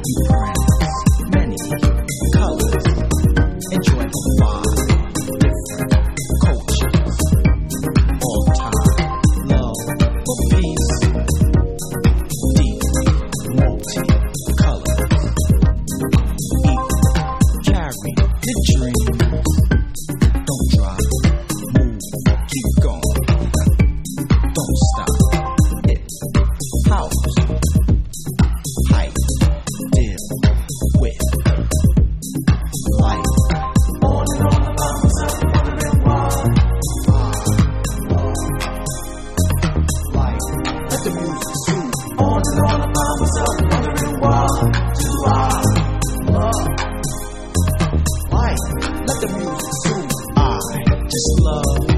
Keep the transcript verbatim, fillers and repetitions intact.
Many colors, enjoy the five different cultures. All time love for peace, deep multi-colors. Equal, carry the dreams. Don't drop, move, keep going. Don't stop, it's house. Hype, deal with life. On and on about myself, wondering why. Life, let the music soothe. On and on about myself, wondering why. Do I love life? Let the music soothe. I just love